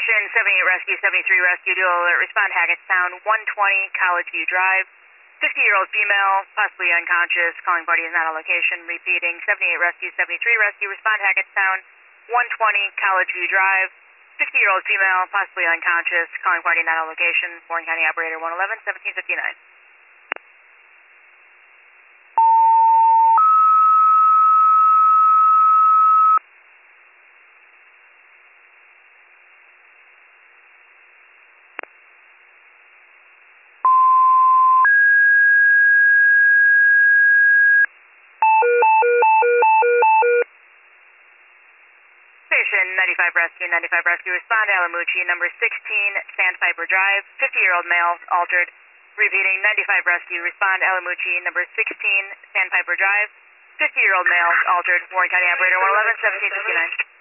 Station 78 Rescue, 73 Rescue, dual alert, respond Hackettstown, 120 College View Drive. 50-year-old female, possibly unconscious, calling party is not on location. Repeating, 78 Rescue, 73 Rescue, respond Hackettstown, 120 College View Drive. 50-year-old female, possibly unconscious, calling party not on location. Warren County Operator 111, 1759. Station 95 Rescue, 95 Rescue, respond Alamucci, number 16, Sandpiper Drive, 50-year-old male, altered. Repeating, 95 Rescue, respond Alamucci, number 16, Sandpiper Drive, 50-year-old male, altered. Warren County Operator 111, 1759.